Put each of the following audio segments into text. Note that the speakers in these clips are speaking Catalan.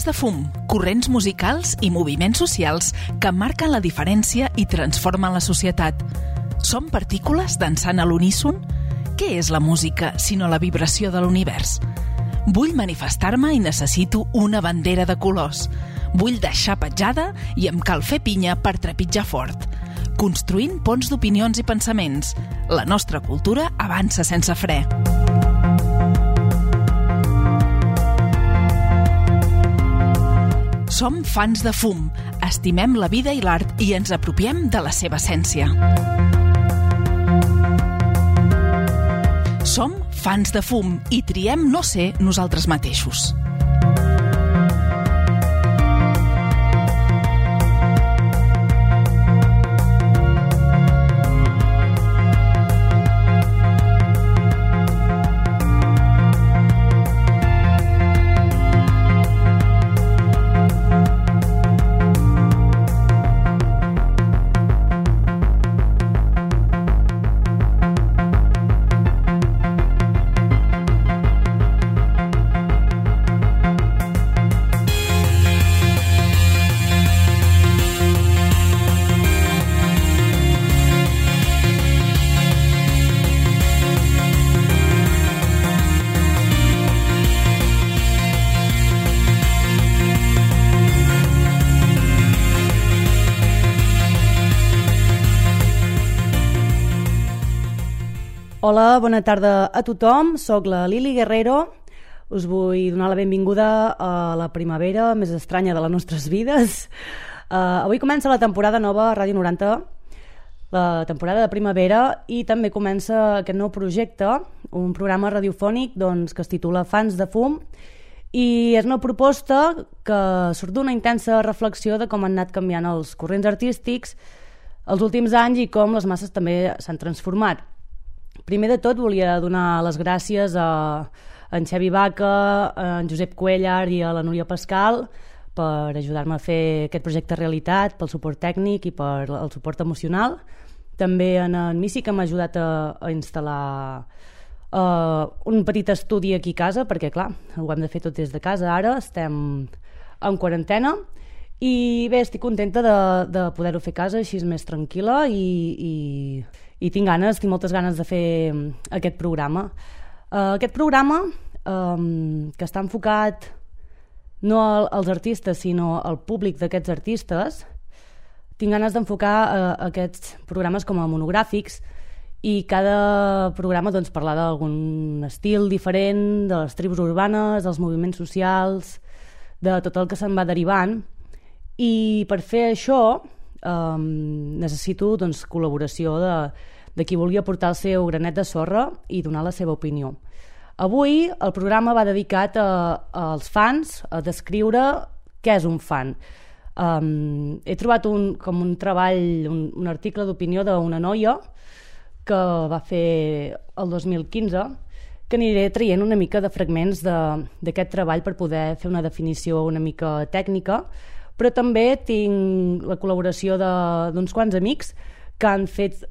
Fans de fum, corrents musicals i moviments socials que marquen la diferència i transformen la societat. Som partícules dansant a l'uníson? Què és la música, sinó la vibració de l'univers? Vull manifestar-me i necessito una bandera de colors. Vull deixar petjada i em cal fer pinya per trepitjar fort. Construint ponts d'opinions i pensaments. La nostra cultura avança sense fre. Som fans de fum, estimem la vida i l'art i ens apropiem de la seva essència. Som fans de fum i triem no ser nosaltres mateixos. Hola, bona tarda a tothom. Soc la Lili Guerrero. Us vull donar la benvinguda a la primavera més estranya de les nostres vides. Avui comença la temporada nova a Ràdio 90, la temporada de primavera, i també comença aquest nou projecte, un programa radiofònic que es titula Fans de fum, i és una proposta que surt d'una intensa reflexió de com han anat canviant els corrents artístics els últims anys i com les masses també s'han transformat. Primer de tot volia donar les gràcies a en Xavi Baca, a en Josep Cuellar i a la Núria Pascal per ajudar-me a fer aquest projecte realitat, pel suport tècnic i per el suport emocional. També en Missi, que m'ha ajudat a instal·lar un petit estudi aquí a casa, perquè clar, ho hem de fer tot des de casa ara, estem en quarantena, i bé, estic contenta de poder-ho fer a casa, així és més tranquil·la, i tinc moltes ganes de fer aquest programa. Aquest programa, que està enfocat no als artistes, sinó al públic d'aquests artistes, tinc ganes d'enfocar aquests programes com a monogràfics, i cada programa parlar d'algun estil diferent, de les tribus urbanes, dels moviments socials, de tot el que se'n va derivant. I per fer això necessito col·laboració de qui vulgui aportar el seu granet de sorra i donar la seva opinió. Avui el programa va dedicat als fans, a descriure què és un fan. He trobat un treball, un article d'opinió d'una noia que va fer el 2015, que aniré traient una mica de fragments d'aquest treball per poder fer una definició una mica tècnica, però també tinc la col·laboració d'uns quants amics que han fet...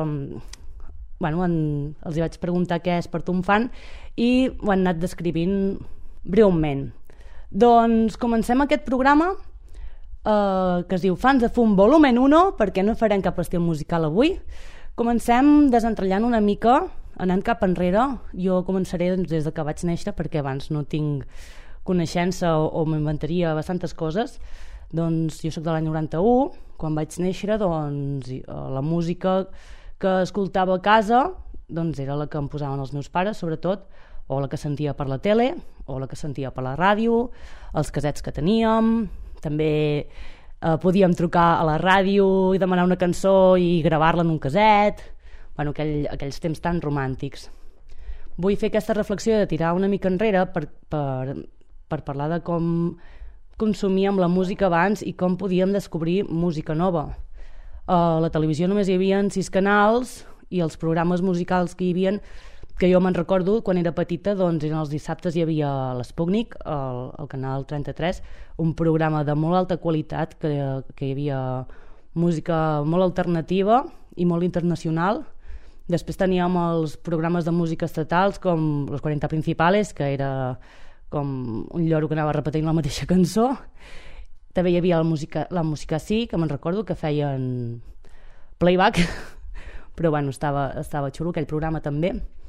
els hi vaig preguntar què és per tu un fan i ho han anat descrivint breument. Doncs comencem aquest programa que es diu Fans de fum volumen 1, perquè no farem cap estil musical avui. Comencem desentratllant una mica, anant cap enrere. Jo començaré des de que vaig néixer, perquè abans no tinc coneixença o m'inventaria bastantes coses. Doncs jo soc de l'any 91, quan vaig néixer la música que escoltava a casa era la que em posaven els meus pares, sobretot, o la que sentia per la tele, o la que sentia per la ràdio, els casets que teníem. També podíem trucar a la ràdio i demanar una cançó i gravar-la en un caset. Aquells temps tan romàntics. Vull fer aquesta reflexió de tirar una mica enrere per parlar de com consumíem la música abans i com podíem descobrir música nova. A la televisió només hi havia 6 canals i els programes musicals que hi havia, que jo me'n recordo quan era petita, eren els dissabtes, hi havia l'Sputnik, al canal 33, un programa de molt alta qualitat, que hi havia música molt alternativa i molt internacional. Després teníem els programes de música estatals com Los 40 Principales, que era com un lloro que anava repetint la mateixa cançó. També hi havia la música sí, que me'n recordo que feien playback, però bueno, estava xulo aquell programa també.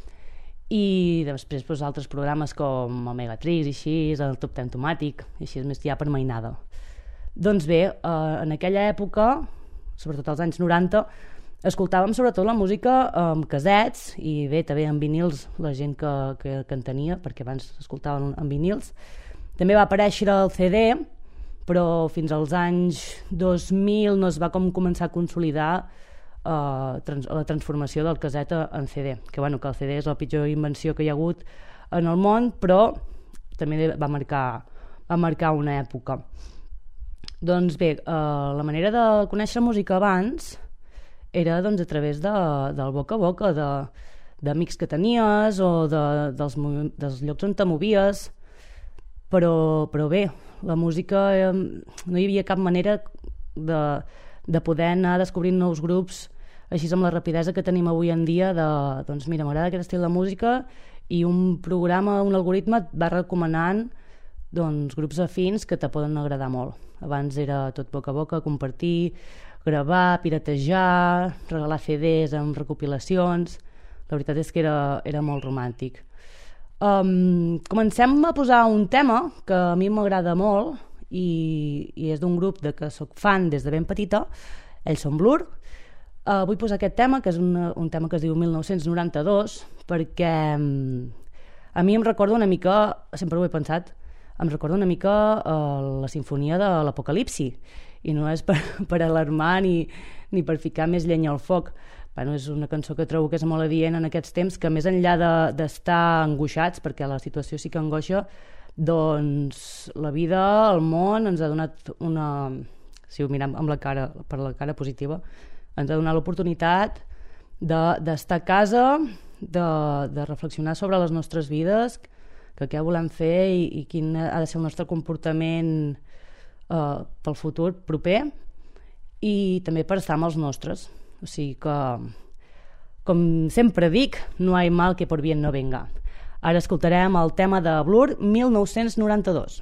I després altres programes com Omegatrix i així, el Top Ten Tomàtic, i així més ja per mainada. Doncs bé, en aquella època, sobretot als anys 90, escoltàvem sobretot la música amb casets i bé, també amb vinils, la gent que en tenia, perquè abans escoltaven amb vinils. També va aparèixer el CD, però fins als anys 2000 no es va començar a consolidar la transformació del caset en CD, que bueno, que el CD és la pitjor invenció que hi ha hagut en el món, però també va marcar una època. Doncs bé, la manera de conèixer música abans era doncs, a través del boca a boca, d'amics que tenies o dels llocs on te movies, però bé, la música no hi havia cap manera de poder anar descobrint nous grups així amb la rapidesa que tenim avui en dia doncs mira, m'agrada aquest estil de música i un programa, un algoritme et va recomanant doncs, grups afins que te poden agradar molt. Abans era tot boca a boca, compartir, gravar, piratejar, regalar CDs amb recopilacions. La veritat és que era molt romàntic. Comencem a posar un tema que a mi m'agrada molt i és d'un grup que soc fan des de ben petita. Ells són Blur. Vull posar aquest tema, que és un tema que es diu 1992, perquè a mi em recorda una mica, sempre ho he pensat, em recorda una mica la sinfonia de l'Apocalipsi, i no és per alarmar ni per ficar més llenya al foc. Bueno, és una cançó que trobo que és molt adient en aquests temps, que més enllà d'estar angoixats, perquè la situació sí que angoixa, doncs la vida, el món ens ha donat si ho mirem per la cara positiva, ens ha donat l'oportunitat d'estar a casa, de reflexionar sobre les nostres vides, que què volem fer i quin ha de ser el nostre comportament pel futur proper, i també per estar amb els nostres. O sigui que, com sempre dic, no hay mal que por bien no venga. Ara escoltarem el tema de Blur, 1992.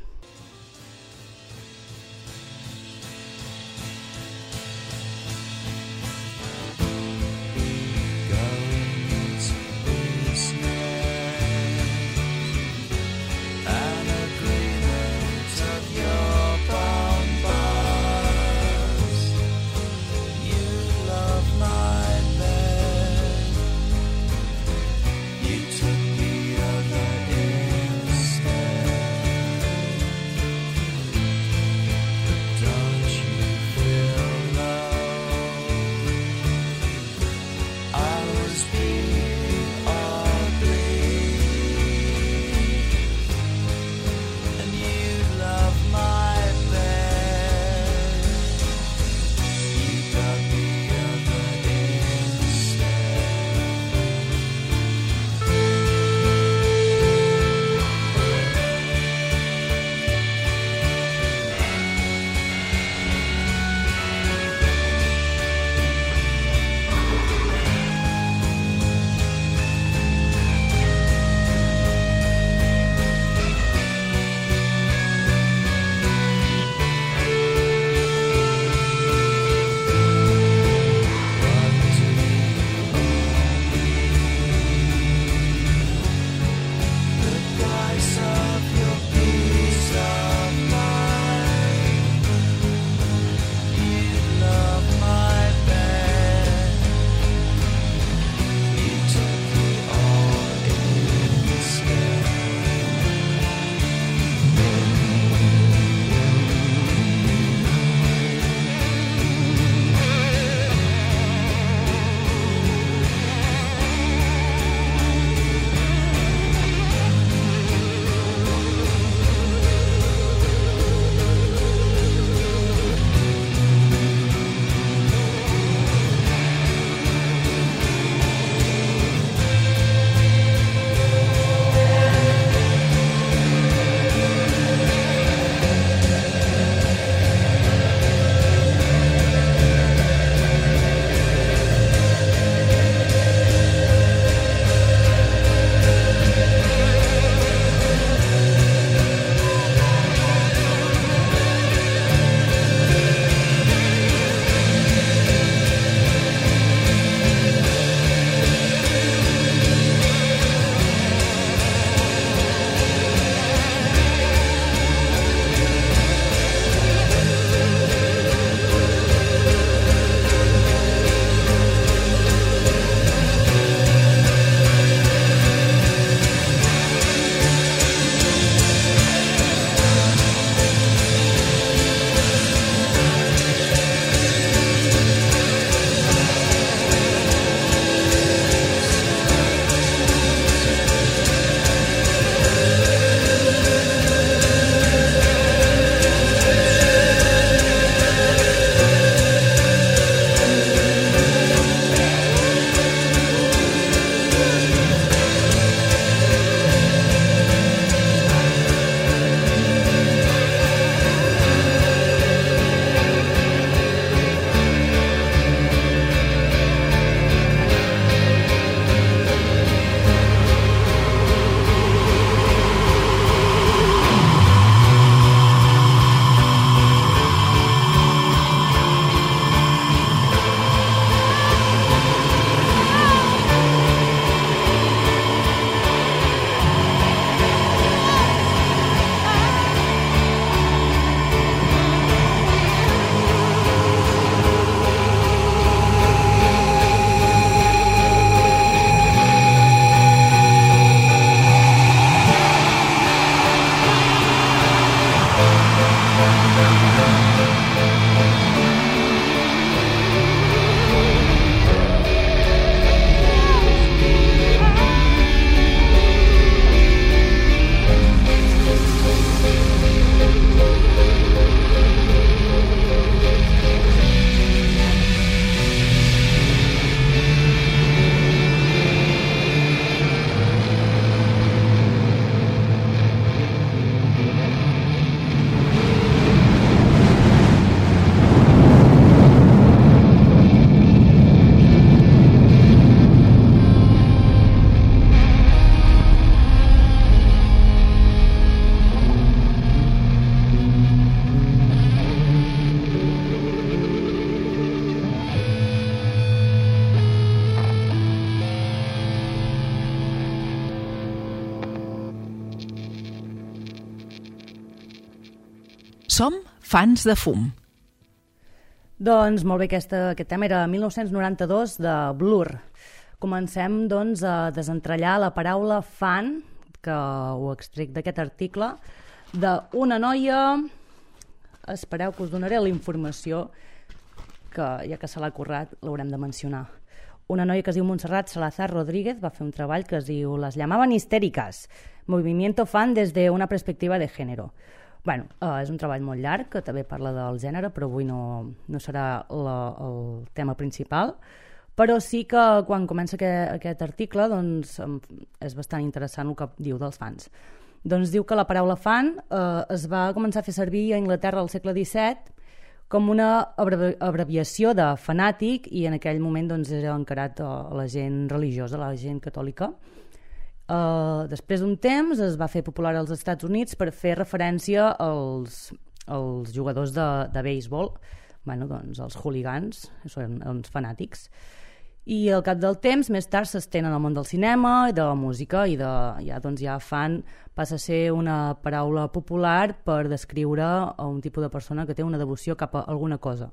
Som fans de fum. Doncs molt bé, aquest tema era 1992 de Blur. Comencem doncs a desentrellar la paraula fan, que ho extrec d'aquest article, d'una noia... Espereu que us donaré la informació, que ja que se l'ha currat l'haurem de mencionar. Una noia que es diu Montserrat Salazar Rodríguez va fer un treball que es diu Las llamaban histéricas, movimiento fan desde una perspectiva de género. Bueno, és un treball molt llarg, que també parla del gènere, però avui no serà el tema principal. Però sí que quan comença aquest article doncs, és bastant interessant el que diu dels fans. Doncs diu que la paraula fan es va començar a fer servir a Anglaterra al segle XVII com una abreviació de fanàtic, i en aquell moment doncs, era encarat a la gent religiosa, a la gent catòlica. Després d'un temps es va fer popular als Estats Units per fer referència als jugadors de béisbol, bueno, doncs els hooligans, són uns fanàtics. I al cap del temps, més tard, s'estenen al món del cinema i de la música, i ja fan passa a ser una paraula popular per descriure un tipus de persona que té una devoció cap a alguna cosa.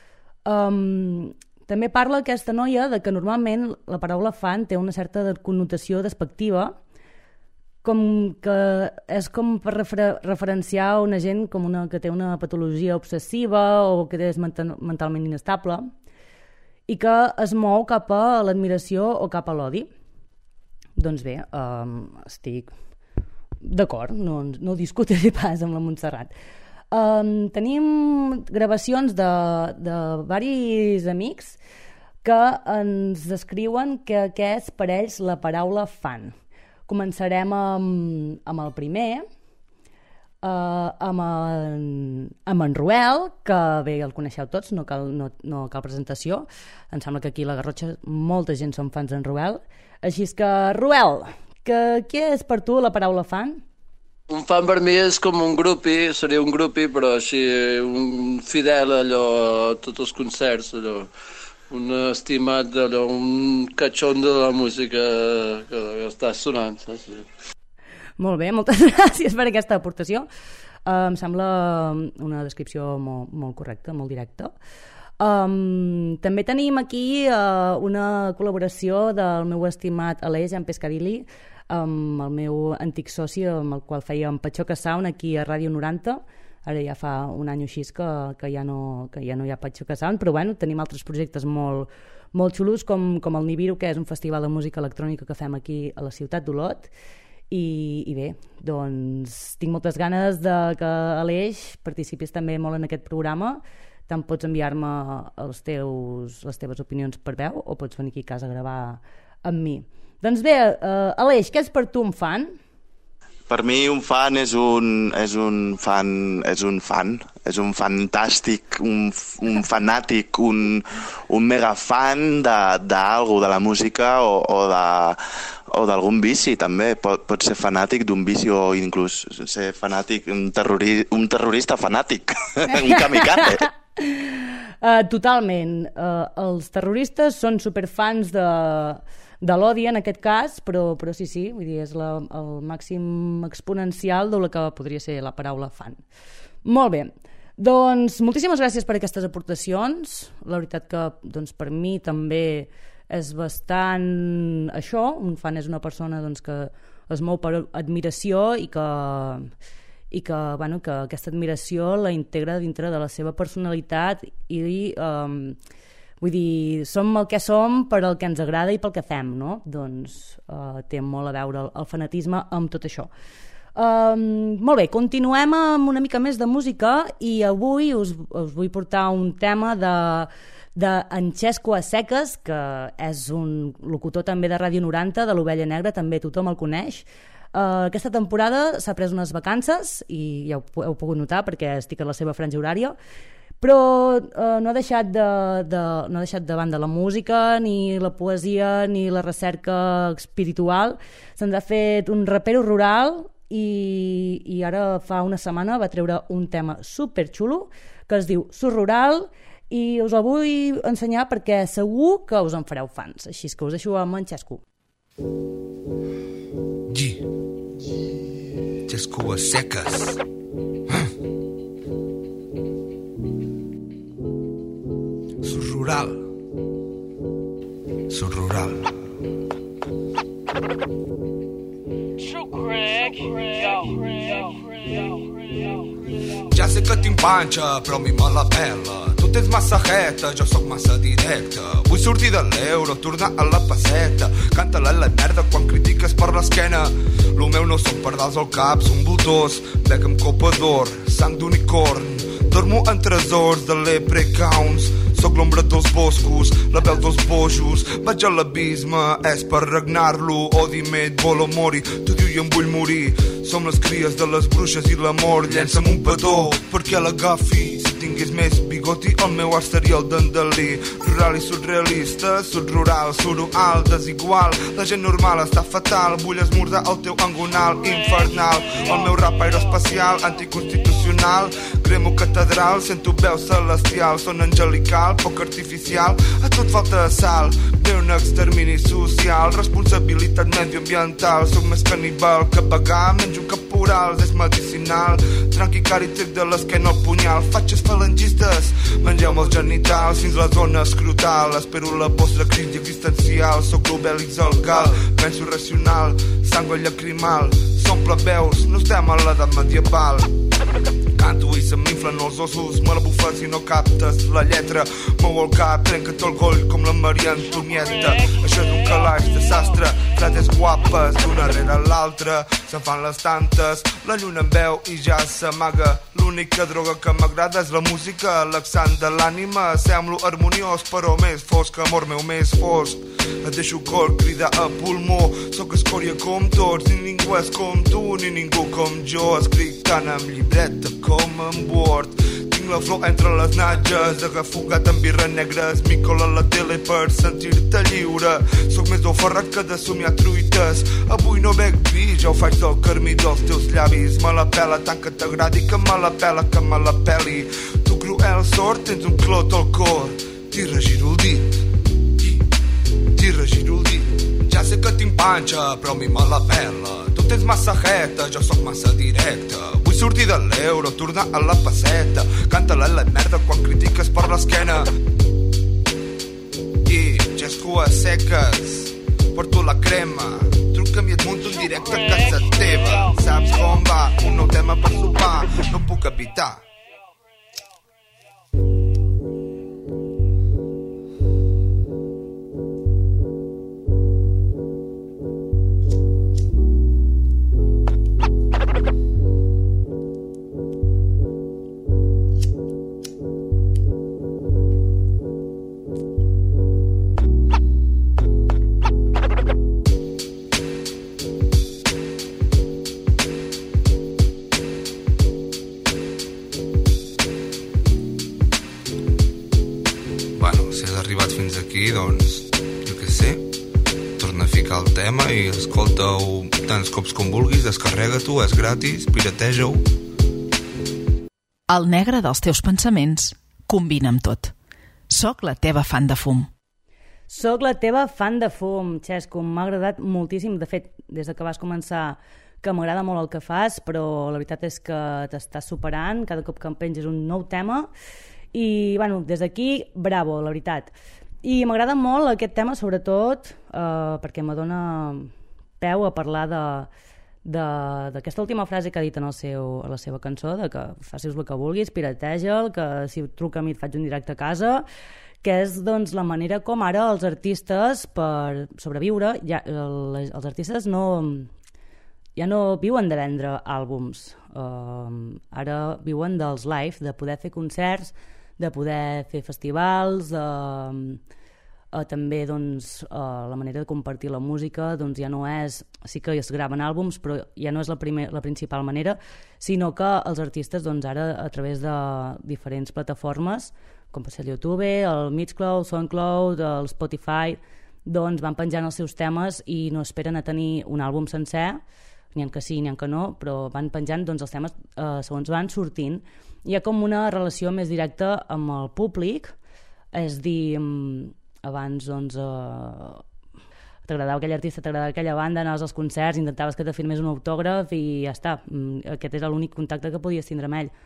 També parla aquesta noia de que normalment la paraula fan té una certa connotació despectiva, com que és com per referenciar una gent com que té una patologia obsessiva o que és mentalment inestable, i que es mou cap a l'admiració o cap a l'odi. Doncs bé, estic d'acord, no ho discutiré pas amb la Montserrat. Tenim gravacions de varis amics que ens descriuen què és per ells la paraula fan. Començarem amb el primer, amb en Ruel, que bé, el coneixeu tots, no cal presentació. Em sembla que aquí a la Garrotxa molta gent són fans d'en Ruel. Així és que, Ruel, què és per tu la paraula fan? Un fan per mi és com un grupi, seria un grupi, però així un fidel allò a tots els concerts, allò, un estimat, allò, un catxon de la música que està sonant. Saps? Molt bé, moltes gràcies per aquesta aportació. Em sembla una descripció molt correcta, molt directa. També tenim aquí una col·laboració del meu estimat Aleix, en Pescadilli, amb el meu antic soci, amb el qual fèiem Patxoca Sound aquí a Ràdio 90. Ara ja fa un any o així que ja no hi ha Patxoca Sound, però bueno, tenim altres projectes molt xulos, com el Nibiru, que és un festival de música electrònica que fem aquí a la ciutat d'Olot. I bé, doncs tinc moltes ganes que Aleix participis també molt en aquest programa. Tant pots enviar-me les teves opinions per veu o pots venir aquí a casa a gravar amb mi. Doncs bé, Aleix, què és per tu un fan? Per mi un fan és un fantàstic, un fanàtic, un megafan d'algú, de la música o d'algun vici també. Pot ser fanàtic d'un vici o inclús ser fanàtic, un terrorista fanàtic, un kamikaze. Totalment. Els terroristes són superfans de l'odi en aquest cas, però sí, vull dir, és el màxim exponencial del que podria ser la paraula fan. Molt bé, doncs moltíssimes gràcies per aquestes aportacions. La veritat que doncs, per mi també és bastant això. Un fan és una persona doncs, que es mou per admiració i que aquesta admiració la integra dintre de la seva personalitat i vull dir, som el que som per el que ens agrada i pel que fem, no? Doncs té molt a veure el fanatisme amb tot això. Molt bé, continuem amb una mica més de música i avui us vull portar un tema d'en Xesco Aseques, que és un locutor també de Ràdio 90, de l'Ovella Negra, també tothom el coneix. Aquesta temporada s'ha pres unes vacances i ja ho heu pogut notar perquè estic a la seva franja horària, però no ha deixat de banda la música, ni la poesia, ni la recerca espiritual. Se'ns ha fet un rapero rural i ara fa una setmana va treure un tema superxulo que es diu Sur Rural i us el vull ensenyar perquè segur que us en fareu fans. Així que us deixo amb en Xesco. Xesco Aseques. Sud rural. Sud rural. Ja sé que tinc panxa, però a mi me la pela. Tu tens massa jeta, jo sóc massa directe. Vull sortir de l'euro, tornar a la passeta. Canta-la la merda quan critiques per l'esquena. Lo meu no són pardals al cap, són voltors. Bec amb copa d'or, sang d'unicorn. Dormo en tresors de leprechauns. Soc l'ombra dels boscos, la veu dels bojos. Vaig a l'abisme, és per regnar-lo. Odi-me, et vol o mori, t'odio i em vull morir. Som les cries de les bruixes i l'amor. Llença'm un petó perquè l'agafi. Si tingués més bigoti, el meu art seria el d'Andalí. Rural i surrealista, sud rural, surual, desigual. La gent normal està fatal, vull esmordar el teu angonal infernal. El meu rap aeroespacial, anticonstitucional. Cremo catedral, sento veu celestial. Son angelical, poc artificial. A tot falta sal, ve un extermini social. Responsabilitat medioambiental. Soc més canibal que vagar, menjo caporals, és medicinal. Tranqui cari, trec de l'esquena el punyal. Fatxes falangistes, mengeu-me els genitals fins la zona escrotal. Espero la vostra crisi existencial. Soc l'Obèlix al gal, penso racional. Sangue llacrimal, som plebeus, no estem a l'edat medieval. Canto i se m'inflen els ossos, me la bufes i no captes la lletra. Mou el cap, trenca't el goll com la Maria Antonieta. Això és un calaix de sastre, frases guapes d'una rere l'altra. Se'n fan les tantes, la lluna em veu i ja s'amaga. L'única droga que m'agrada és la música, l'accent de l'ànima. Semblo harmoniós però més fosc, amor meu més fosc. Et deixo cor cridar a pulmó. Soc escòria com tots, ni ningú és com tu, ni ningú com jo. Escric tant amb llibreta com amb Word. Tinc la flor entre les natges, agafogat amb birra negres. M'hi cola la tele per sentir-te lliure. Soc més d'oferrat que de somiar truites. Avui no bec vi, ja ho faig del carmí dels teus llavis. Me la pela tant que t'agradi, que me la pela, que me la peli. Tu cruel sort, tens un clot al cor. T'hi regiro el dit, t'hi regiro el dit. Ja sé que tinc panxa, però a mi me la pela. Tu tens massa jeta, jo sóc massa directe. Vull sortir de l'euro, tornar a la passeta. Canta-la la merda quan critiques per l'esquena. I gescues seques, porto la crema. Truca'm i et munto un directe a casa teva. Saps com va? Un nou tema per sopar. No puc evitar. Doncs, jo què sé, torna a ficar el tema i escolta-ho tants cops com vulguis, descarrega-t'ho, és gratis, pirateja-ho. El negre dels teus pensaments combina amb tot. Soc la teva fan de fum. Soc la teva fan de fum, Xesco, m'ha agradat moltíssim. De fet, des que vas començar, que m'agrada molt el que fas, però la veritat és que t'estàs superant cada cop que em penges un nou tema. I, bueno, des d'aquí, bravo, la veritat. I m'agrada molt aquest tema, sobretot, perquè me dona peu a parlar d'aquesta última frase que ha dit en la seva cançó, de que facis el que vulguis, pirateja'l, que si truca a mi et faig un directe a casa, que és doncs, la manera com ara els artistes, per sobreviure, els artistes ja no viuen de vendre àlbums, ara viuen dels live, de poder fer concerts, de poder fer festivals, també doncs, la manera de compartir la música doncs, ja no és, sí que es graven àlbums, però ja no és la principal manera, sinó que els artistes doncs, ara a través de diferents plataformes, com pot ser el YouTube, el Mixcloud, SoundCloud, el Spotify, doncs van penjant els seus temes i no esperen a tenir un àlbum sencer, n'hi ha que sí, n'hi ha que no, però van penjant doncs, els temes segons van sortint. Hi ha com una relació més directa amb el públic, és dir, abans doncs, t'agradava aquell artista, t'agradava aquella banda, anaves als concerts, intentaves que te firmés un autògraf i ja està, aquest era l'únic contacte que podies tindre amb ell.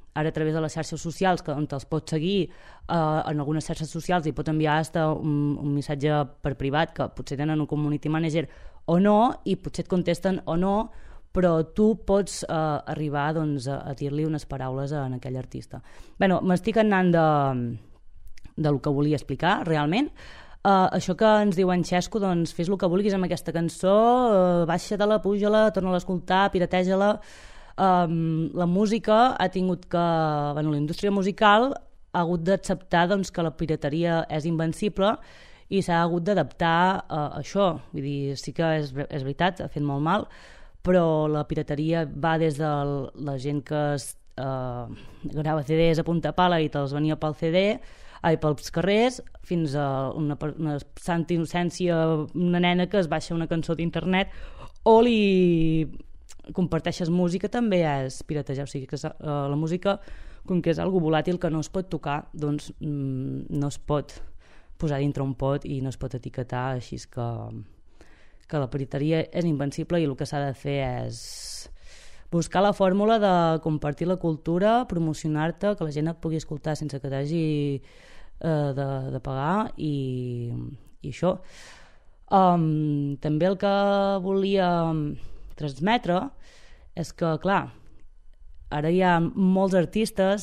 ara a través de les xarxes socials, on te'ls pots seguir en algunes xarxes socials i pot enviar un missatge per privat, que potser tenen un community manager o no, i potser et contesten o no, però tu pots arribar doncs, a dir-li unes paraules a aquell artista. Bé, m'estic anant del que volia explicar, realment. Això que ens diu en Xesco, doncs fes el que vulguis amb aquesta cançó, baixa-te-la, puja-la, torna-la a escoltar, pirateja-la. La música ha tingut que... la indústria musical ha hagut d'acceptar doncs, que la pirateria és invencible i s'ha hagut d'adaptar a això. Vull dir, sí que és veritat, ha fet molt mal, però la pirateria va des de la gent que grava CDs a punta pala i te'ls venia pel CD, pels carrers, fins a una santa innocència, una nena que es baixa una cançó d'internet o li comparteixes música, també és piratejar. O sigui que la música, com que és algo volàtil que no es pot tocar, doncs no es pot posar dintre un pot i no es pot etiquetar, així que la pirateria és invencible i el que s'ha de fer és buscar la fórmula de compartir la cultura, promocionar-te, que la gent et pugui escoltar sense que t'hagi de pagar i això. També el que volia transmetre és que, clar, ara hi ha molts artistes,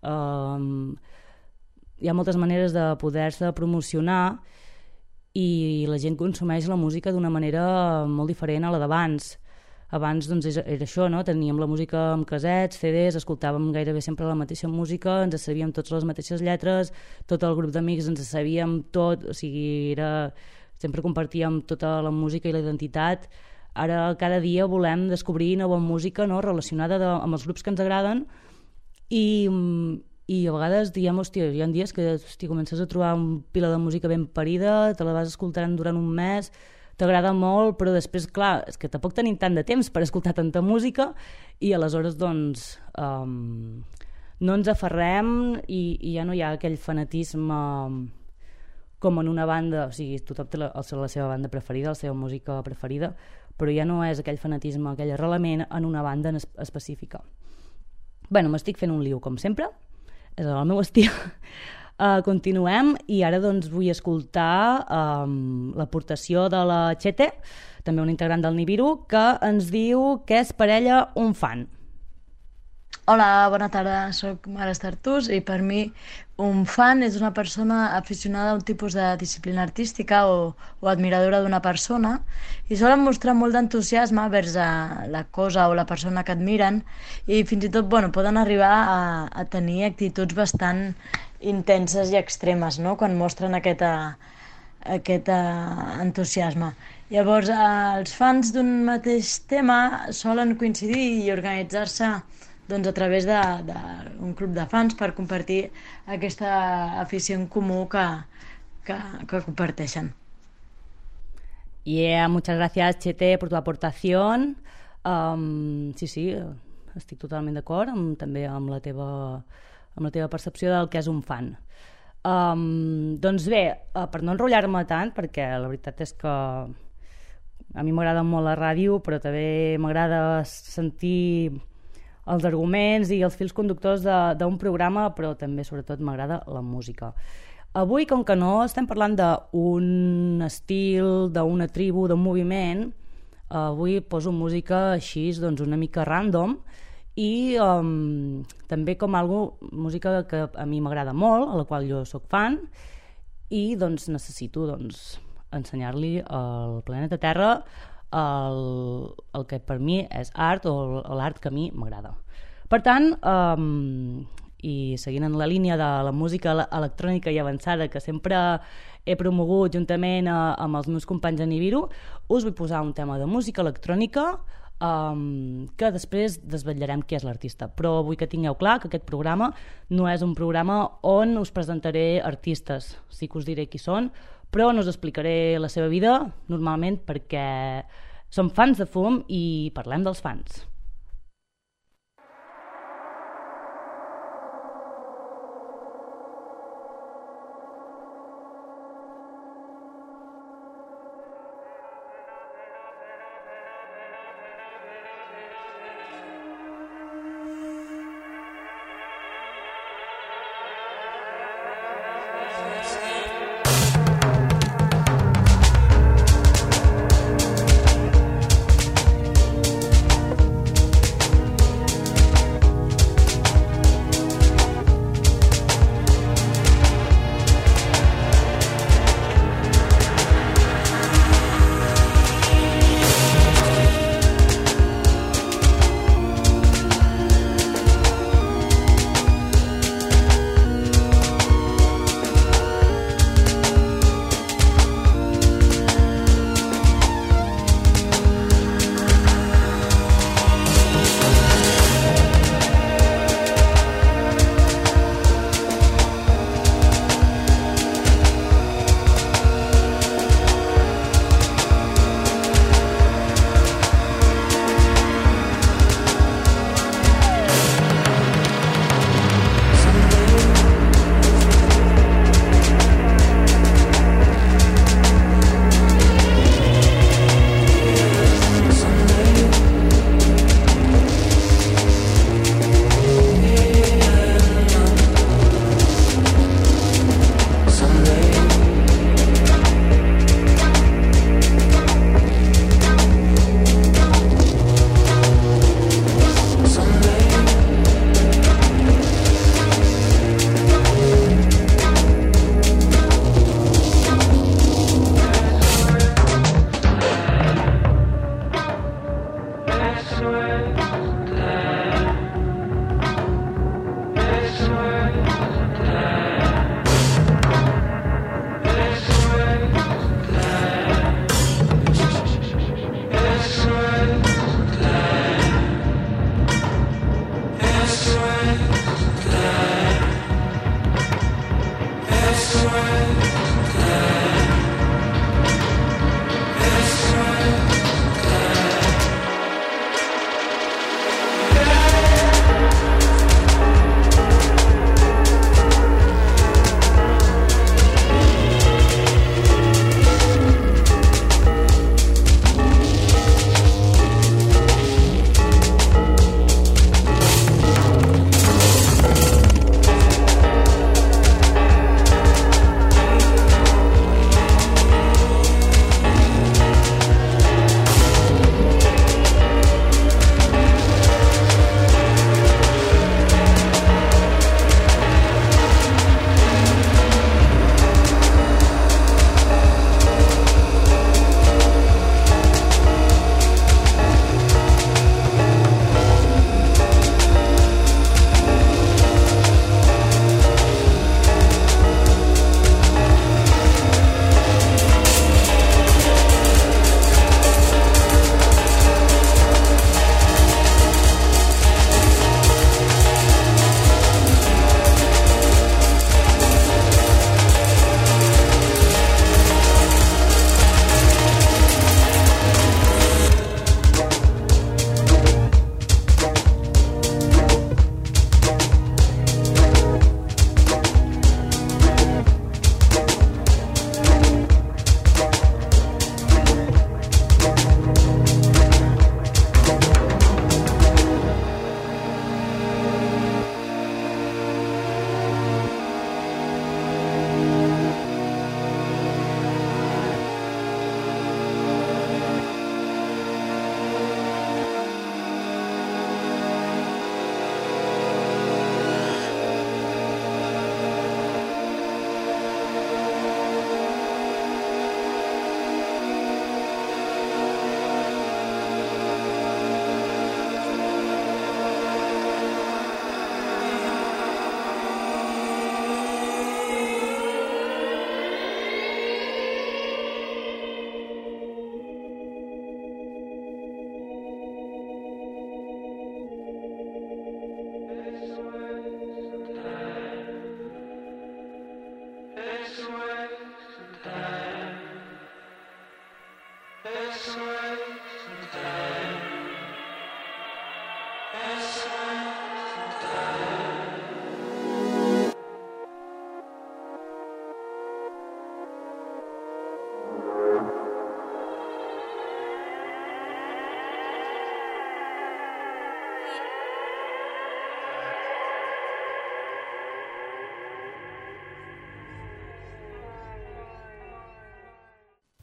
hi ha moltes maneres de poder-se promocionar i la gent consumeix la música d'una manera molt diferent a la d'abans. Abans doncs, era això, no? Teníem la música amb casets, CDs, escoltàvem gairebé sempre la mateixa música, ens sabíem totes les mateixes lletres, tot el grup d'amics ens sabíem tot, o sigui, sempre compartíem tota la música i la identitat. Ara cada dia volem descobrir nova música, no? Relacionada amb els grups que ens agraden i a vegades diem, hòstia, hi ha dies que comences a trobar un pila de música ben parida, te la vas escoltant durant un mes, t'agrada molt, però després, clar, és que tampoc tenim tant de temps per escoltar tanta música i aleshores, doncs, no ens aferrem i ja no hi ha aquell fanatisme com en una banda, o sigui, tothom té la seva banda preferida, la seva música preferida, però ja no és aquell fanatisme, aquell arrelament en una banda específica. Bé, m'estic fent un liu, com sempre, és el meu estil. Continuem i ara doncs vull escoltar l'aportació de la Chete, també un integrant del Nibiru, que ens diu que és per ella un fan. Hola, bona tarda, soc Mara Estartús i per mi un fan és una persona aficionada a un tipus de disciplina artística o admiradora d'una persona i solen mostrar molt d'entusiasme vers la cosa o la persona que admiren i fins i tot poden arribar a tenir actituds bastant intenses i extremes, no?, quan mostren aquest entusiasme. Llavors, els fans d'un mateix tema solen coincidir i organitzar-se doncs, a través d'un club de fans per compartir aquesta afició en comú que comparteixen. Muchas gracias, Chete, por tu aportación. Sí, estic totalment d'acord també amb la teva percepció del que és un fan. Doncs bé, per no enrotllar-me tant, perquè la veritat és que a mi m'agrada molt la ràdio, però també m'agrada sentir els arguments i els fils conductors d'un programa, però també, sobretot, m'agrada la música. Avui, com que no estem parlant d'un estil, d'una tribu, d'un moviment, avui poso música així, doncs, una mica random, i també com música que a mi m'agrada molt, a la qual jo sóc fan, i doncs necessito ensenyar-li al planeta Terra el que per mi és art o l'art que a mi m'agrada. Per tant, i seguint en la línia de la música electrònica i avançada que sempre he promogut juntament amb els meus companys de Nibiru, us vull posar un tema de música electrònica que després desvetllarem qui és l'artista. Però vull que tingueu clar que aquest programa no és un programa on us presentaré artistes. Sí que us diré qui són, però no us explicaré la seva vida normalment perquè som fans de fum i parlem dels fans.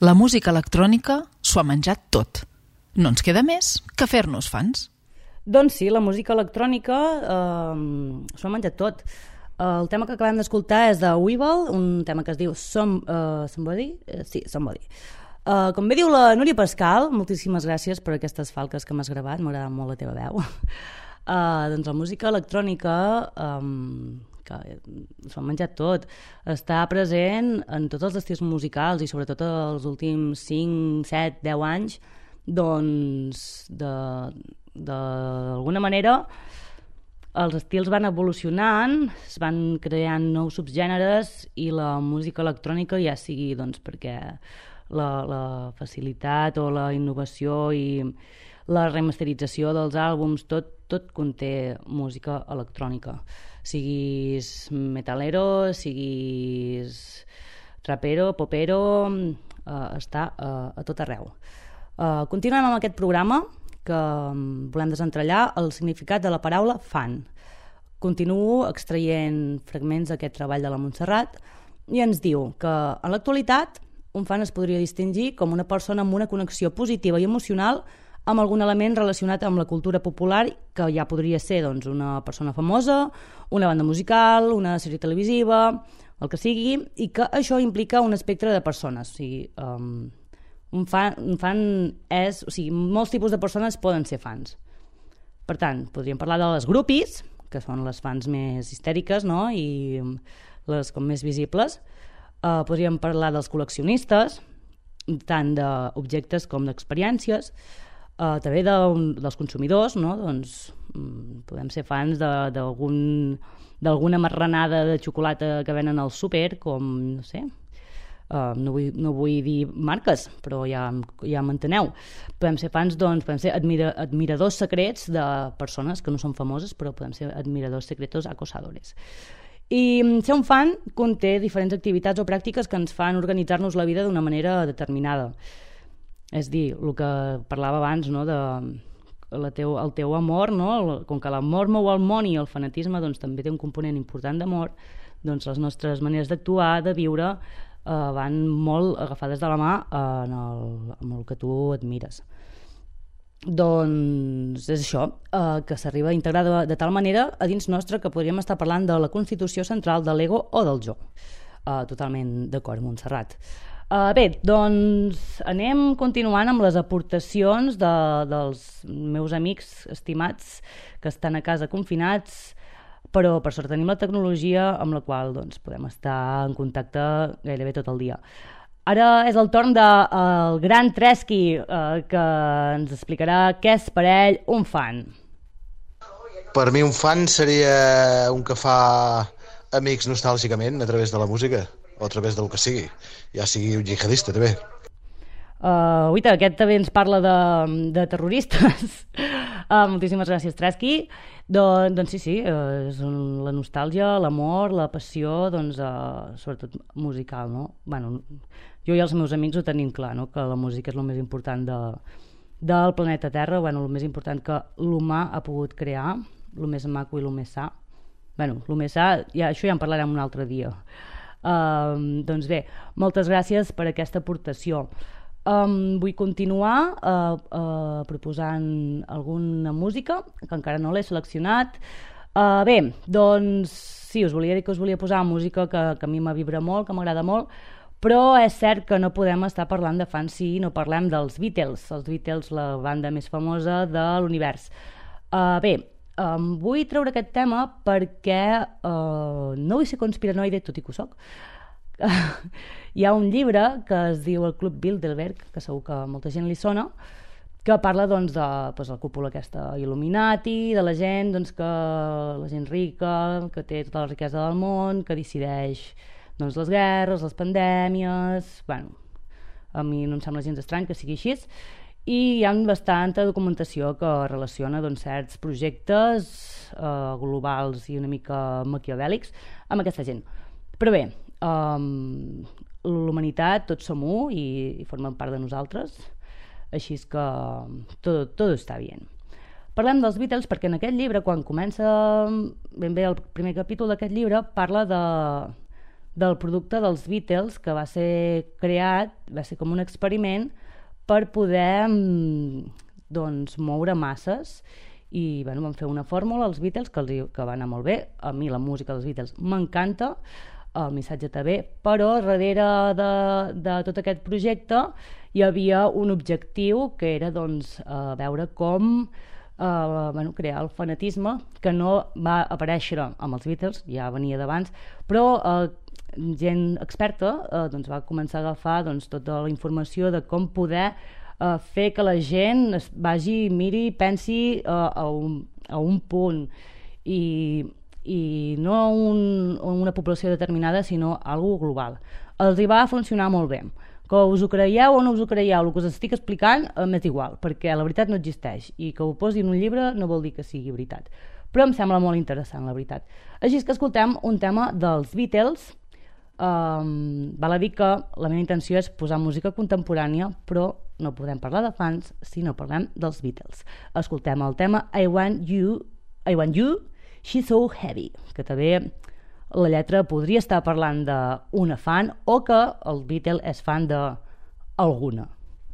La música electrònica s'ho ha menjat tot. No ens queda més que fer-nos fans. Doncs sí, la música electrònica s'ho ha menjat tot. El tema que acabem d'escoltar és de Weevil, un tema que es diu Somebody? Sí, Somebody. Com bé diu la Núria Pascal, moltíssimes gràcies per aquestes falques que m'has gravat, m'agrada molt la teva veu. Doncs la música electrònica, que s'ho ha menjat tot, està present en tots els estils musicals i sobretot els últims 5, 7, 10 anys, doncs d'alguna manera els estils van evolucionant, es van creant nous subgèneres i la música electrònica, ja sigui doncs, perquè la facilitat o la innovació i la remasterització dels àlbums, tot conté música electrònica. Siguis metalero, siguis rapero, popero, està a tot arreu. Continuem amb aquest programa que volem desentrellar el significat de la paraula fan. Continuo extraient fragments d'aquest treball de la Montserrat i ens diu que en l'actualitat un fan es podria distingir com una persona amb una connexió positiva i emocional amb algun element relacionat amb la cultura popular, que ja podria ser doncs, una persona famosa, una banda musical, una sèrie televisiva, el que sigui, i que això implica un espectre de persones. O sigui, un fan és... O sigui, molts tipus de persones poden ser fans. Per tant, podríem parlar de les groupies, que són les fans més histèriques, no? I les com més visibles. Podríem parlar dels col·leccionistes, tant d'objectes com d'experiències, també dels consumidors, no? Doncs podem ser fans d'alguna marranada de xocolata que venen al súper, com, no sé, no vull dir marques, però ja m'enteneu. Podem ser fans, doncs, podem ser admiradors secrets de persones que no són famoses, però podem ser admiradors secretos acosadores. I ser un fan conté diferents activitats o pràctiques que ens fan organitzar-nos la vida d'una manera determinada. És dir, el que parlava abans, no, el teu amor, no? Com que l'amor mou el món i el fanatisme doncs, també té un component important d'amor, doncs les nostres maneres d'actuar, de viure, van molt agafades de la mà amb el que tu admires. Doncs és això, que s'arriba a integrar de tal manera a dins nostre que podríem estar parlant de la constitució central de l'ego o del jo. Totalment d'acord, Montserrat. Bé, doncs anem continuant amb les aportacions dels meus amics estimats que estan a casa confinats, però per sort tenim la tecnologia amb la qual doncs, podem estar en contacte gairebé tot el dia. Ara és el torn del gran Tresqui, que ens explicarà què és per ell un fan. Per mi un fan seria un que fa amics nostàlgicament a través de la música o a través del que sigui, ja sigui un jihadista també. Uita, aquest també ens parla de terroristes. Moltíssimes gràcies, Tresqui. Doncs sí, és la nostàlgia, l'amor, la passió, doncs, sobretot musical, no? Bueno, jo i els meus amics ho tenim clar, no? Que la música és el més important del planeta Terra, bueno, el més important que l'humà ha pogut crear, el més maco i el més sa. Bueno, el més sa, això ja en parlarem un altre dia. Doncs bé, moltes gràcies per aquesta aportació. Vull continuar proposant alguna música que encara no l'he seleccionat. Bé, doncs sí, us volia dir que us volia posar música que a mi m'vibra molt, que m'agrada molt, però és cert que no podem estar parlant de fans si no parlem dels Beatles. Els Beatles, la banda més famosa de l'univers. Bé, vull treure aquest tema perquè no vull ser conspiranoide, tot i que ho soc. Hi ha un llibre que es diu El Club Bilderberg, que segur que molta gent li sona, que parla doncs, de la cúpula aquesta Illuminati, de la gent, doncs, que la gent rica, que té tota la riquesa del món, que decideix doncs, les guerres, les pandèmies... Bueno, a mi no em sembla gens estrany que sigui així. I hi ha bastanta documentació que relaciona doncs, certs projectes globals i una mica maquiavèlics amb aquesta gent. Però bé, l'humanitat, tots som u i formen part de nosaltres, així que tot està bien. Parlem dels Beatles perquè en aquest llibre, quan comença ben bé el primer capítol d'aquest llibre, parla del producte dels Beatles, que va ser creat, va ser com un experiment per poder doncs, moure masses, i bueno, van fer una fórmula als Beatles que va anar molt bé. A mi la música dels Beatles m'encanta, el missatge també, però darrere de tot aquest projecte hi havia un objectiu que era doncs, veure com crear el fanatisme, que no va aparèixer amb els Beatles, ja venia d'abans, però gent experta doncs, va començar a agafar doncs, tota la informació de com poder fer que la gent vagi, miri, pensi a un punt i no una població determinada, sinó algo global. Els hi va funcionar molt bé. Que us ho creieu o no us ho creieu, el que us estic explicant m'és igual, perquè la veritat no existeix, i que ho posi en un llibre no vol dir que sigui veritat. Però em sembla molt interessant, la veritat. Així que escoltem un tema dels Beatles. Val a dir que la meva intenció és posar música contemporània, però no podem parlar de fans si no parlem dels Beatles. Escoltem el tema I Want You, She's So Heavy, que també la lletra podria estar parlant d'una fan o que el Beatle és fan d'alguna.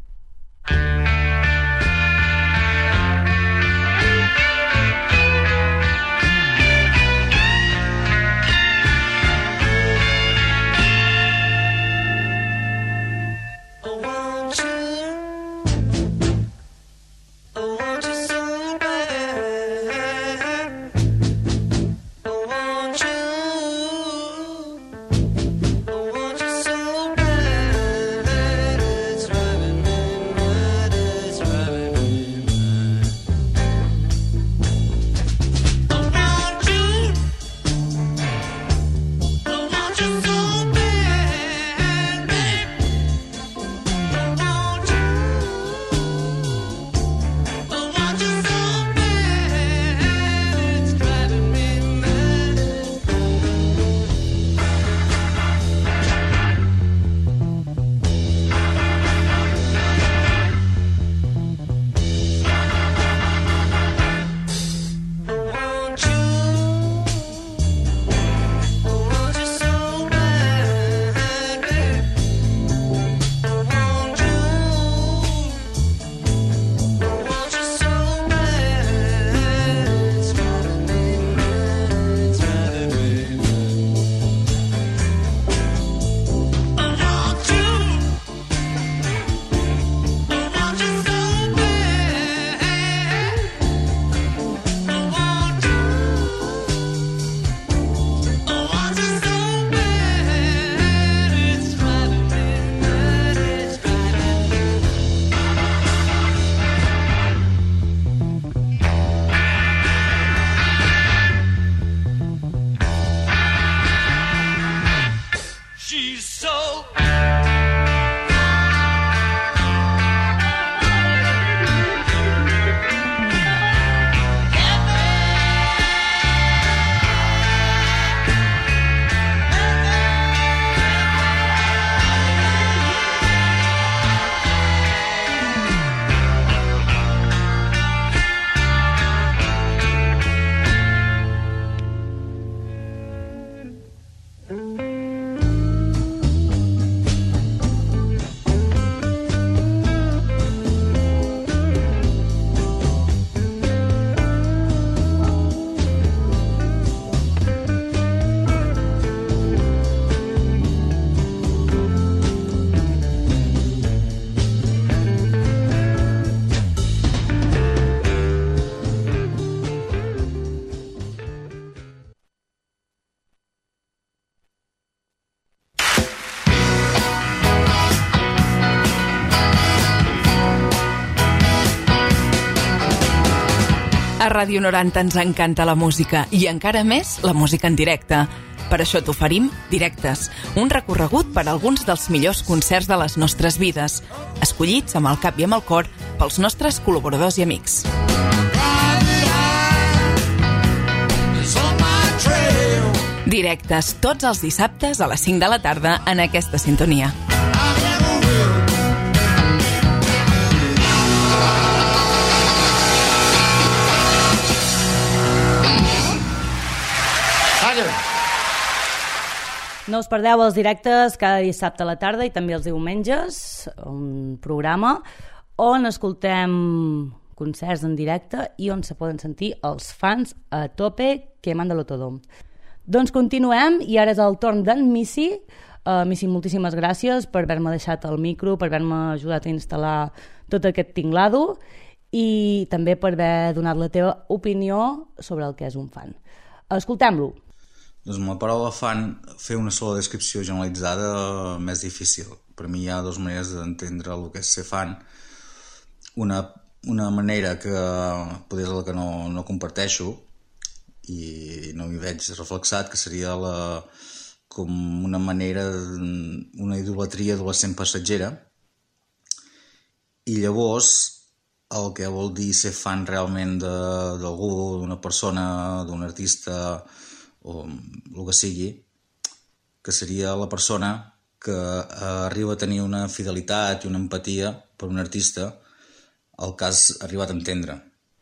A Ràdio 90 ens encanta la música i encara més la música en directe. Per això t'oferim Directes, un recorregut per alguns dels millors concerts de les nostres vides, escollits amb el cap i amb el cor pels nostres col·laboradors i amics. Directes tots els dissabtes a les 5 de la tarda en aquesta sintonia. No us perdeu els directes cada dissabte a la tarda i també els diumenges, un programa on escoltem concerts en directe i on se poden sentir els fans a tope quemant-lo todo. Doncs continuem i ara és el torn d'en Missy. Missy, moltíssimes gràcies per haver-me deixat el micro, per haver-me ajudat a instal·lar tot aquest tinglado i també per haver donat la teva opinió sobre el que és un fan. Escoltem-lo. Doncs amb la paraula fan, fer una sola descripció generalitzada més difícil. Per mi hi ha dues maneres d'entendre el que és ser fan. Una manera que potser és la que no comparteixo i no m'hi veig reflexat, que seria com una manera, una idolatria adolescent passatgera. I llavors el que vol dir ser fan realment d'algú, d'una persona, d'un artista o el que sigui, que seria la persona que arriba a tenir una fidelitat i una empatia per un artista el que has arribat a entendre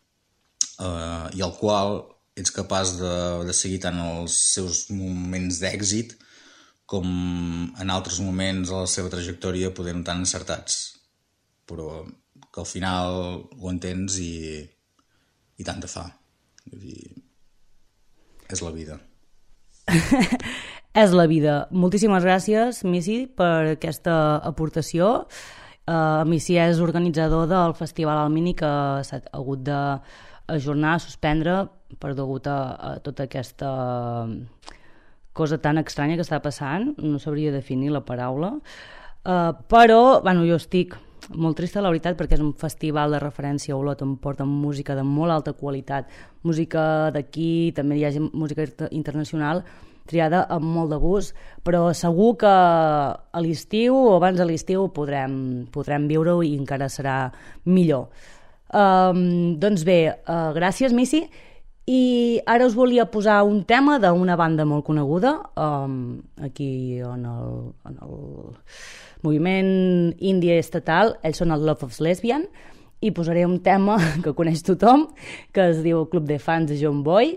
i el qual ets capaç de seguir tant els seus moments d'èxit com en altres moments de la seva trajectòria poder no tan encertats, però que al final ho entens i tant te fa. Vull dir, és la vida. És la vida. Moltíssimes gràcies, Missy, per aquesta aportació. Missy és organitzador del Festival Almini que s'ha hagut d'ajornar, suspendre per degut a tota aquesta cosa tan estranya que està passant. No sabria definir la paraula. Però, jo estic molt trista, la veritat, perquè és un festival de referència a Olot on porten música de molt alta qualitat, música d'aquí, també hi ha música internacional triada amb molt de gust, però segur que a l'estiu o abans de l'estiu podrem viure-ho i encara serà millor. Doncs bé, gràcies, Missy, i ara us volia posar un tema d'una banda molt coneguda aquí en el moviment índia estatal. Ells són el Love of Lesbian i posaré un tema que coneix tothom que es diu Club de Fans de John Boy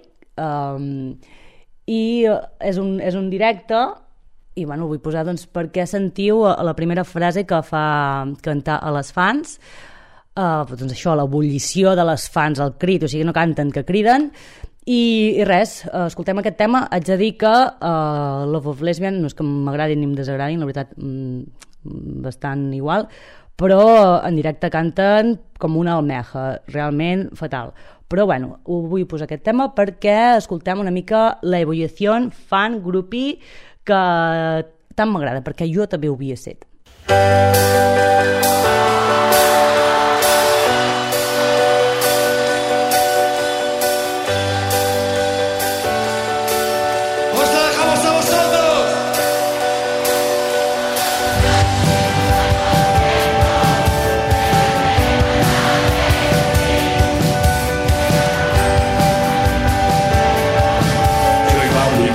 i és un directe i ho vull posar perquè sentiu la primera frase que fa cantar a les fans, doncs això, l'ebullició de les fans, el crit, o sigui, no canten, que criden. I res, escoltem aquest tema. Haig de dir que Love of Lesbian no és que m'agradin ni em desagradin, la veritat, bastant igual, però en directe canten com una almeja, realment fatal. Però ho vull posar aquest tema perquè escoltem una mica la ebullició fan groupie que tant m'agrada, perquè jo també ho havia set.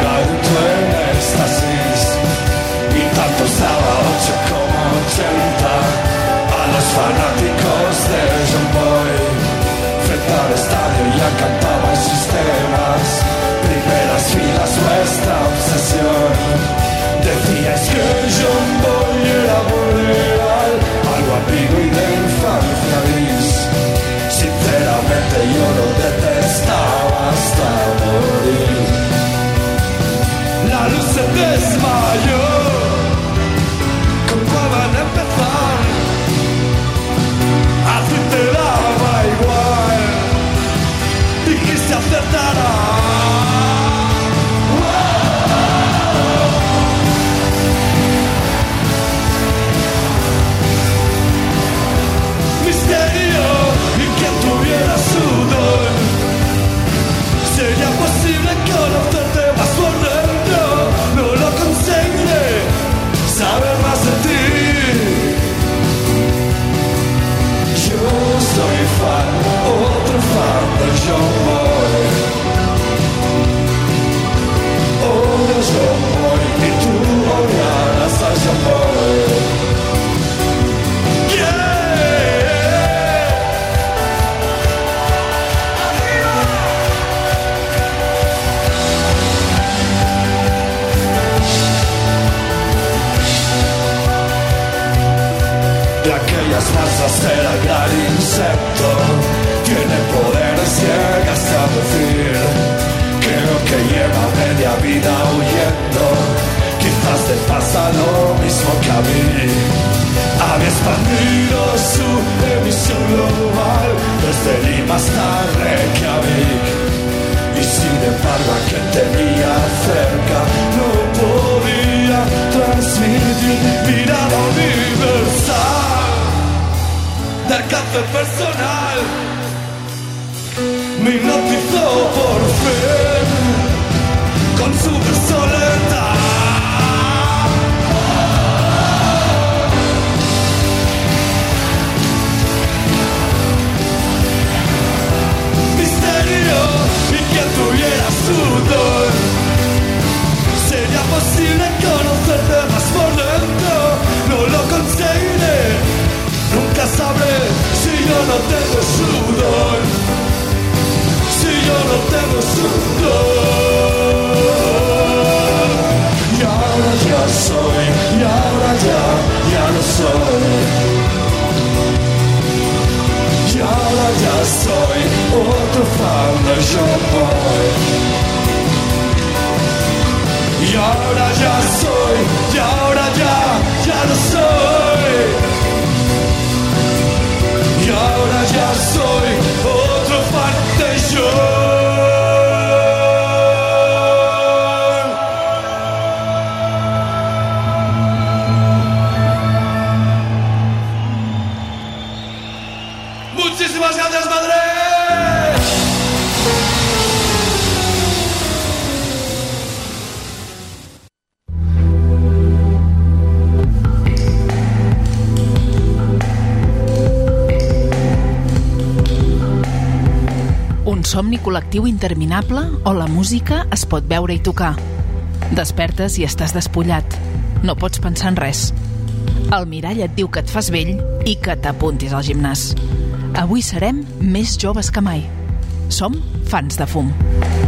Sábado 8 como 80 de aquellas masas era el gran insecto. Tiene poderes, llegas a decir. Creo que lleva media vida huyendo. Quizás te pasa lo mismo que a mí. Había expandido su emisión global desde Lima hasta Reykjavik. Y sin embargo a quien tenía cerca no podía transmitir mirada universal de alcance personal. Me hipnotizó por fin con su soledad. Y que tuviera su don. Sería posible conocerte más por dentro. No lo conseguiré. Nunca sabré si yo no tengo su don. Si yo no tengo su don. Y ahora ya soy. Y ahora ya lo soy. Y ahora ya soy otro fan de John Boy. Y ahora ya soy, y ahora ya lo soy. Y ahora ya soy otro fan de John. Muchísimas gracias, Madrid. Un somni col·lectiu interminable o la música es pot veure i tocar. Despertes i estàs despullat. No pots pensar en res. El mirall et diu que et fas vell i que t'apuntis al gimnàs. Avui serem més joves que mai. Som fans de fum.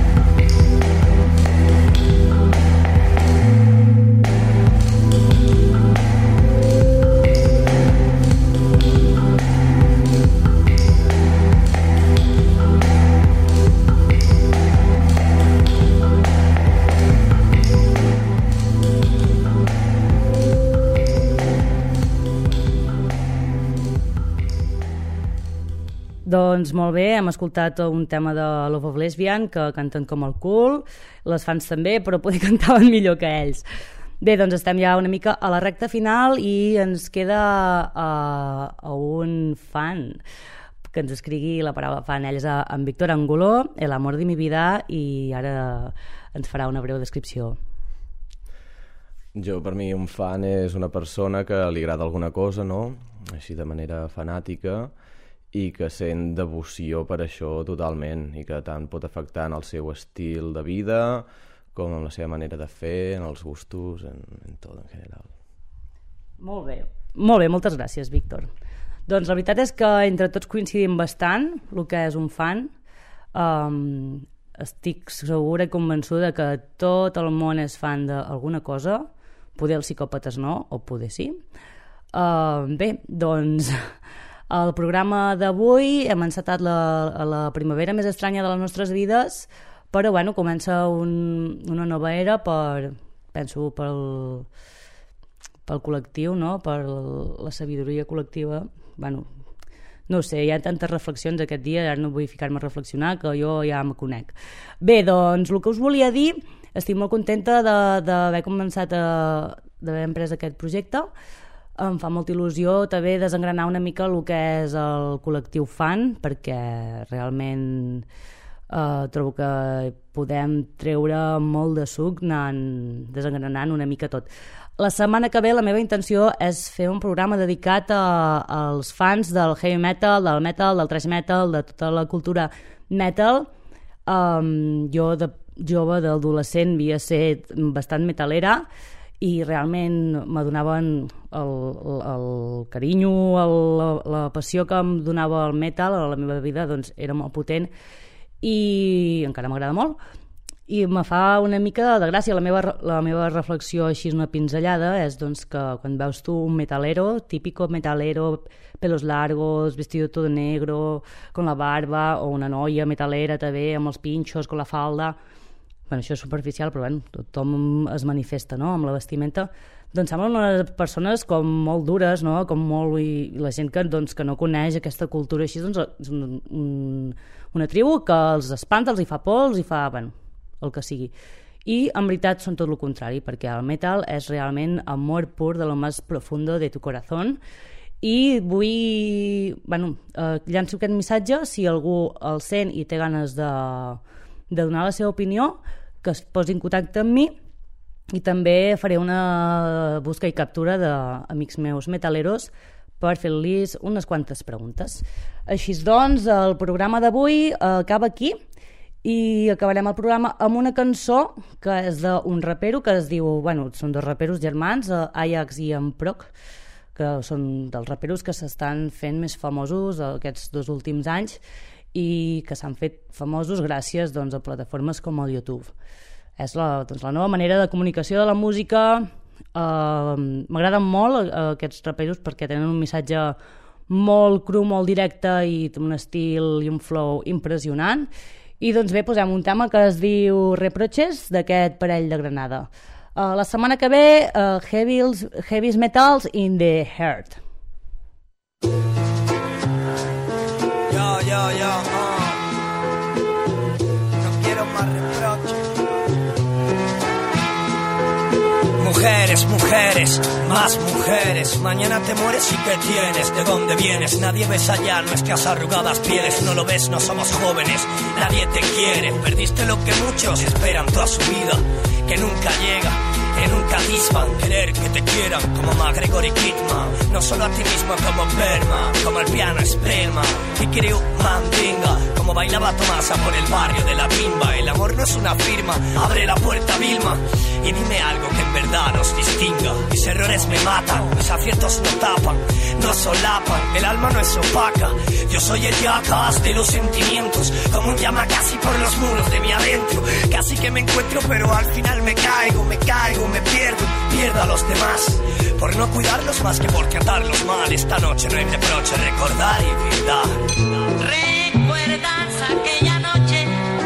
Doncs molt bé, hem escoltat un tema de Love of Lesbian que canten com el cul, les fans també, però poder cantaven millor que ells. Bé, doncs estem ja una mica a la recta final i ens queda a un fan que ens escrigui la paraula fan. Ell és en Víctor Anguló, El amor de mi vida, i ara ens farà una breu descripció. Per mi un fan és una persona que li agrada alguna cosa, no? Així de manera fanàtica, i que sent devoció per això totalment i que tant pot afectar en el seu estil de vida com en la seva manera de fer, en els gustos, en tot en general. Molt bé, moltes gràcies, Víctor. Doncs la veritat és que entre tots coincidim bastant el que és un fan. Estic segura i convençuda que tot el món és fan d'alguna cosa, poder els psicòpates no, o poder sí. Bé, doncs el programa d'avui hem encetat la primavera més estranya de les nostres vides, però bueno, comença una nova era penso pel col·lectiu, no? Per la sabidoria col·lectiva. Bueno, no ho sé, hi ha tantes reflexions aquest dia, ara no vull ficar-me a reflexionar, que jo ja me conec. Bé, doncs el que us volia dir, estic molt contenta d'haver començat d'haver emprès aquest projecte. Em fa molta il·lusió també desengranar una mica el que és el col·lectiu fan, perquè realment trobo que podem treure molt de suc anant desengranant una mica tot. La setmana que ve la meva intenció és fer un programa dedicat als fans del heavy metal, del metal, del thrash metal, de tota la cultura metal. Jo de jove, d'adolescent, havia estat bastant metalera i realment m'adonaven el carinyo, la passió que em donava el metal a la meva vida, doncs era molt potent i encara m'agrada molt. I me fa una mica de gràcia. La meva reflexió així, una pinzellada, és doncs, que quan veus tu un metalero, típico metalero, pelos largos, vestido todo negro, con la barba, o una noia metalera també, amb els pinxos, con la falda... Bueno, això és superficial, però bueno, tothom es manifesta, no?, amb la vestimenta. Doncs semblen unes persones com molt dures, no?, com molt... I la gent que, doncs, que no coneix aquesta cultura així, doncs és una tribu que els espanta, els hi fa por, els hi fa... Bueno, el que sigui. I en veritat són tot el contrari, perquè el metal és realment amor pur de lo més profundo de tu corazón. I vull... Bueno, llanço aquest missatge, si algú el sent i té ganes de donar la seva opinió, que es posi en contacte amb mi, i també faré una busca i captura d'amics meus metaleros per fer-los unes quantes preguntes. Així doncs, el programa d'avui acaba aquí, i acabarem el programa amb una cançó que és d'un rapero que es diu, bueno, són dos raperos germans, Ajax i en Proc, que són dels raperos que s'estan fent més famosos aquests 2 últims anys i que s'han fet famosos gràcies, doncs, a plataformes com el YouTube. És la nova manera de comunicació de la música. M'agraden molt aquests raperos perquè tenen un missatge molt cru, molt directe i un estil i un flow impressionant. I doncs bé, posem un tema que es diu Reproches, d'aquest parell de Granada. La setmana que ve, Heavy Metals in the Heart. Yo, no quiero más reproches. Mujeres, más mujeres. Mañana te mueres y ¿qué tienes? ¿De dónde vienes? Nadie besa ya nuestras arrugadas pieles. No lo ves, no somos jóvenes. Nadie te quiere. Perdiste lo que muchos esperan toda su vida, que nunca llega, que nunca dispan. Querer que te quieran como McGregor y Kidman. No solo a ti mismo como Berman, como el piano Spellman. Y creo mandinga, como bailaba Tomasa por el barrio de la Bimba. El amor no es una firma, abre la puerta Vilma y dime algo que en verdad nos distinga. Mis errores me matan, mis aciertos no tapan, no solapan, el alma no es opaca. Yo soy el Jackass de los sentimientos, como un llama casi por los muros de mi adentro. Casi que me encuentro pero al final me caigo, me pierdo a los demás. Por no cuidarlos más que por tratarlos mal. Esta noche no hay reproche, recordar y brindar. ¿Recuerdas aquella noche?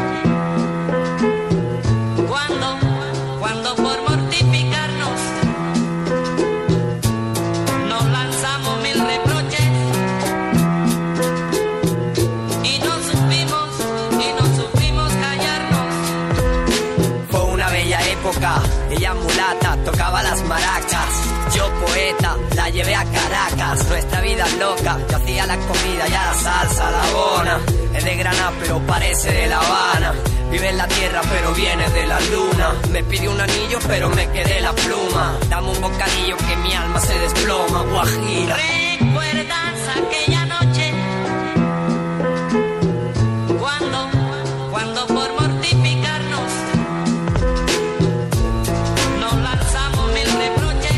Cuando por mortificarnos nos lanzamos 1000 reproches y no supimos callarnos. Fue una bella época, ella mulata, tocaba las maracas. Yo poeta, la llevé a Caracas. Nuestra vida es loca, yo hacía la comida y a la salsa, la bona. Es de Granada pero parece de La Habana. Vive en la tierra pero viene de la luna. Me pidió un anillo pero me quedé la pluma. Dame un bocadillo que mi alma se desploma. Guajira. ¿Recuerdas aquella noche? Cuando por mortificarnos nos lanzamos 1000 reproches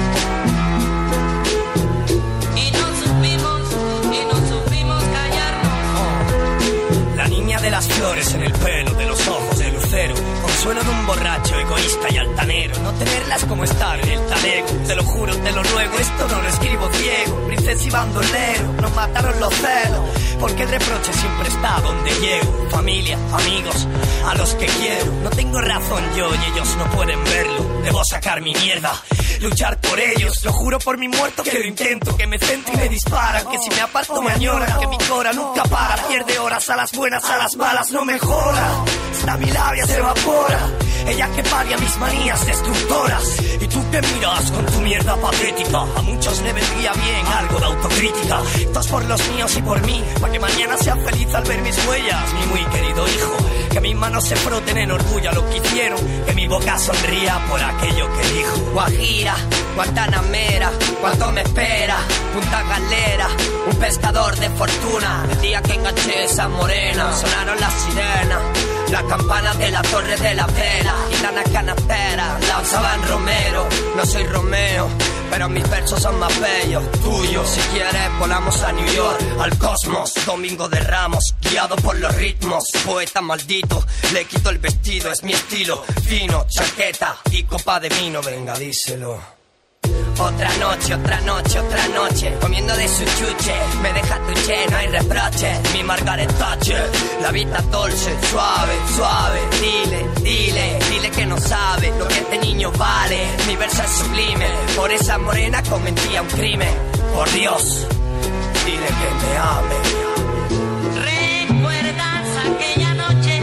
y no supimos callarnos. La niña de las flores en el pelo, de los ojos de lucero, consuelo de un borracho egoísta y altanero. No tenerlas como estar en el talego. Te lo juro, te lo ruego, esto no lo escribo ciego. Princesa y bandolero, nos mataron los celos, porque el reproche siempre está donde llego. Familia, amigos, a los que quiero. No tengo razón yo y ellos no pueden verlo. Debo sacar mi mierda, luchar por ellos. Lo juro por mi muerto que lo intento, que me centro y me disparan, que si me aparto me añoran, que mi cora nunca para, pierde horas a las buenas, a las malas no mejora. Hasta mi labia se evapora, ella que paria mis manías destructoras. Y tú que miras con tu mierda patética, a muchos le vendría bien algo de autocrítica. Esto es por los míos y por mí, para que mañana sea feliz al ver mis huellas, mi muy querido hijo. Que mis manos se froten en orgullo a lo que hicieron, que mi boca sonría por aquello que dijo. Guajira, Guantanamera, cuánto me espera, Punta Galera, un pescador de fortuna. El día que enganché esa morena, sonaron las sirenas. La campana de la torre de la vela y la canastera la usaban Romero. No soy Romeo, pero mis versos son más bellos, tuyos. Si quieres volamos a New York, al cosmos. Domingo de Ramos, guiado por los ritmos. Poeta maldito, le quito el vestido, es mi estilo. Fino, chaqueta y copa de vino, venga, díselo. Otra noche, otra noche, otra noche, comiendo de su chuche. Me deja tuche, no hay reproche. Mi Margaret Thatcher, la vida dulce, suave, suave. Dile, dile, dile que no sabe lo que este niño vale. Mi verso es sublime, por esa morena cometía un crimen. Por Dios, dile que me ame. ¿Recuerdas aquella noche?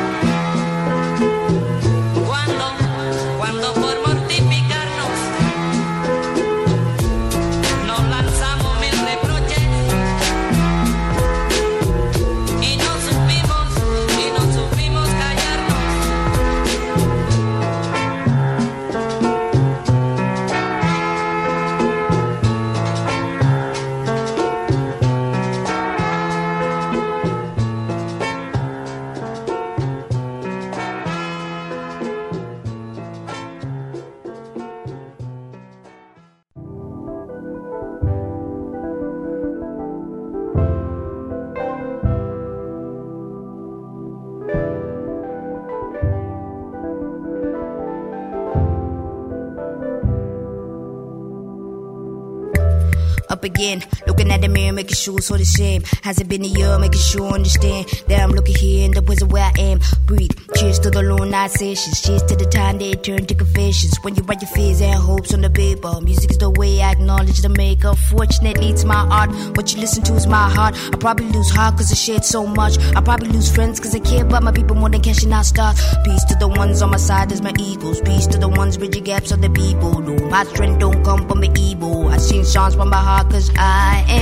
Cuando por mortificarnos nos lanzamos mil reproches y no supimos callarnos. Up again, looking at the mirror, making sure it's all the same. Has it been a year, making sure I understand that I'm looking here in the prison where I am. Breathe, cheers to the long night sessions. Cheers to the time they turn to confessions. When you write your fears and hopes on the paper, music is the way I acknowledge the maker. Fortunately, it's my art. What you listen to is my heart. I probably lose heart cause I shared so much. I probably lose friends cause I care about my people more than cashing out stars. Peace to the ones on my side as my eagles. Peace to the ones bridging gaps of the people. No, my strength don't come from the evil. I sing songs from my heart cause I